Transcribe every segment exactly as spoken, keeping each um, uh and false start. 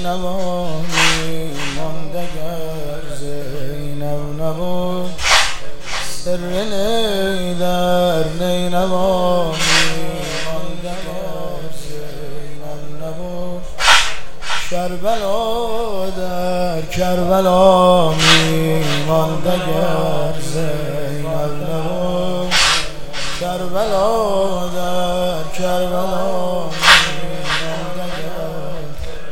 نینوانی مانده گر زینب نبود سر نی در نینوانی مانده گر زینب نبود کربلا در کربلا میمانده گر زینب نبود کربلا در کربلا میمانده گر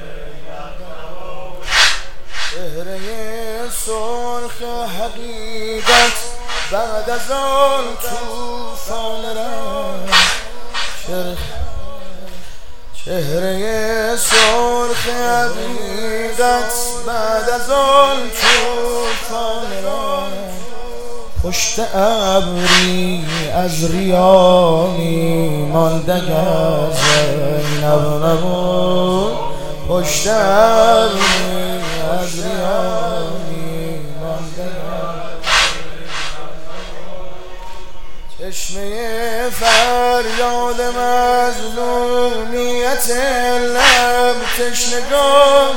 چهره سرخ حقیقت بعد از آن توفان رفت چهره سرخ حقیقت بعد از آن توفان رفت پشت ابری از ریا میمانده گر زینب نبود پشت ابری از ریا میمانده چشمه فریاد مظلومیت لب تشنگان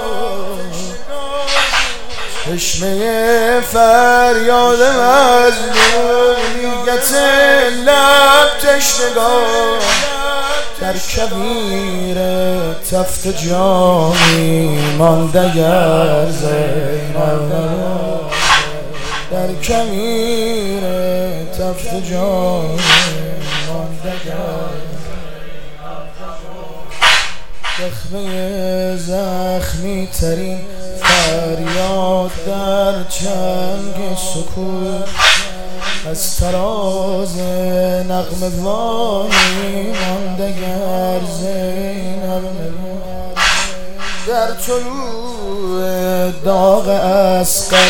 چشمه فریاد مظلومیت لب تشنگان در کبیر تفت جامی مانده گر زینب نبود در کبیر تفت جامی مانده گر زخمه زخمی ترین فریاد در چنگ سکوت از تراز نغمه وانی مانده گر زینب نبود در طلوع داغ اصغر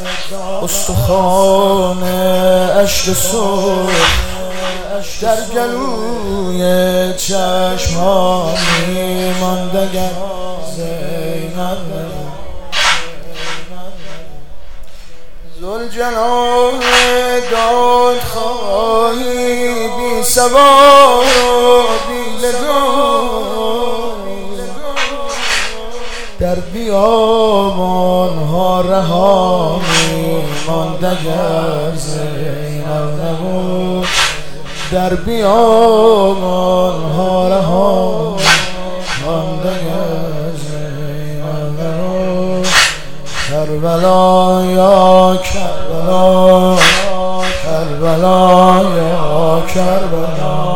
استخوان اشک سرخ در گلوی چشم‌ها میمانده گر زینب نبود ذوالجلال دادخواهی بی سوار و بی لگام در بیابان‌ها رها میمانده گر زینب نبود در بیابان‌ها رها مانده گر زینب نبود کربلا یا کربلا کربلا یا کربلا